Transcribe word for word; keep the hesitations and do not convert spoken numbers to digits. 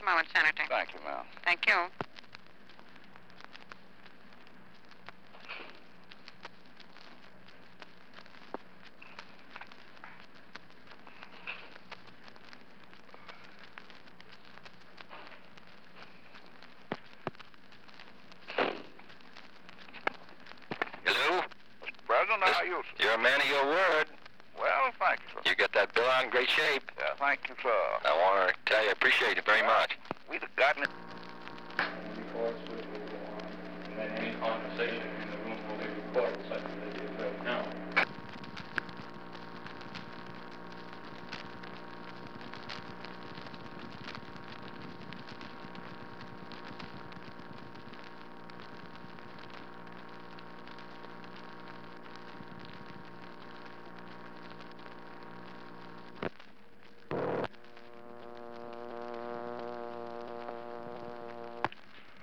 a moment, Senator. Thank you, ma'am. Thank you. Hello? Mister President, how are you, sir? You're a man of your word. Well, thank you, sir. You got that bill out in great shape. Yeah, thank you, sir. I want to tell you I appreciate it very Well, much. We'd have gotten it.